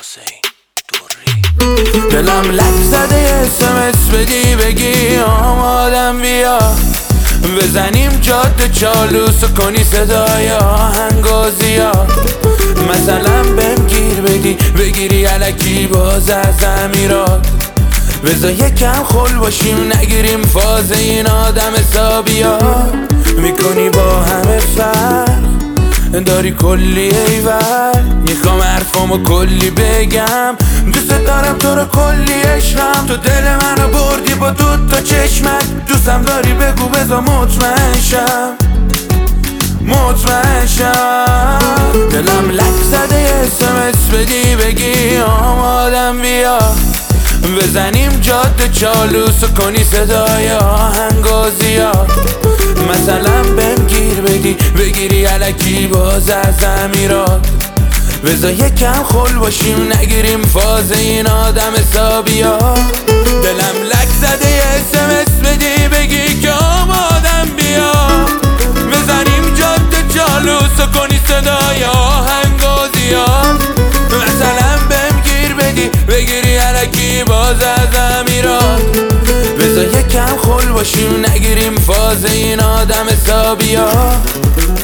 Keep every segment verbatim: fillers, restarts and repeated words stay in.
حسین دوری. دلم لک زده اسمس بدی بگی آمادم بیا، بزنیم جاده چالوس و کنی صدای آهنگا زیاد. مثلا بهم گیر بدی بگیری علکی باز از امیرات، بذار یکم خل باشیم نگیریم فاز این آدم حسابیات. میکنی با همه فرق داری کلی ایول، میخوام حرفامو کلی بگم، دوست دارم تو رو کلی عشقم. تو دل منو بردی با دو تا چشمت، دوستم داری بگو بذار مطمئن شم مطمئن شم. دلم لک زده اسمس بدی بگی آمادم بیا، بزنیم جاده چالوس و کنی صدای آهنگا زیاد. مثلا بهم گیر بدی بگیری علکی باز از امیرات، بذار یکم خل باشیم نگیریم فاز این آدم حسابیات. دلم لک زده اسمس بدی بگی که آمادم بیا، بزنیم جاده چالوس و کنی صدای آهنگا زیاد. مثلا بهم گیر بدی بگیری علکی باز از امیرات، بذار یکم خل باشیم نگیریم فاز این آدم حسابیات.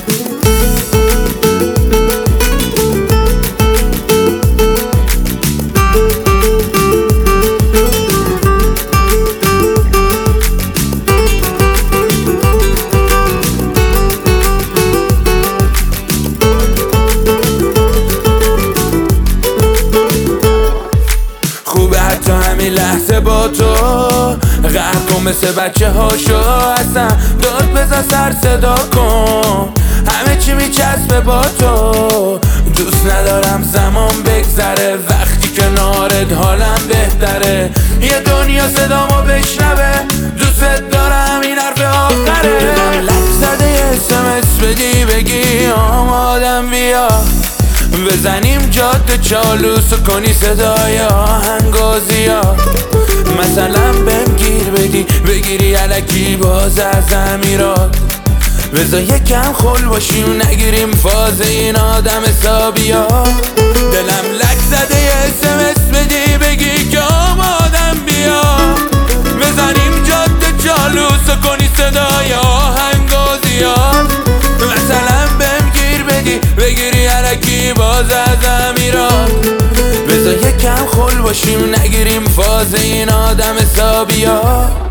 خوبه حتی همین لحظه با تو قهر کن مثل بچه هاشو، اصلا داد بزن سر صدا کن، همه چی میچسبه با تو. دوست ندارم زمان بگذره، وقتی کنارت حالم بهتره. یه دنیا صدامو بشنوه، دوست دارم این حرف آخره. دلم لک زده اسمس بدی بگی آمادم بیا، بزنیم جاده چالوس و کنی صدای آهنگا زیاد. مثلا بهم گیر بدی بگیری علکی باز از امیرات، بذار یکم خل باشیم نگیریم فاز این آدم حسابیات. دلم لک زده اسمس بدی بگی که آمادم بیا، بزنیم جاده چالوس و کنی صدای آهنگا زیاد. مثلا بهم گیر بدی بگیری علکی باز از امیرات، بذار یکم خل باشیم نگیریم فاز این آدم حسابیات.